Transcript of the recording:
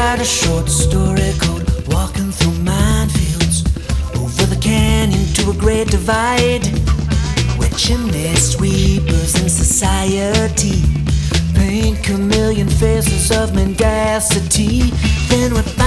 write a short story called Walking Through Minefields, over the canyon to a great divide, where chimney sweepers in society paint chameleon faces of mendacity. Then we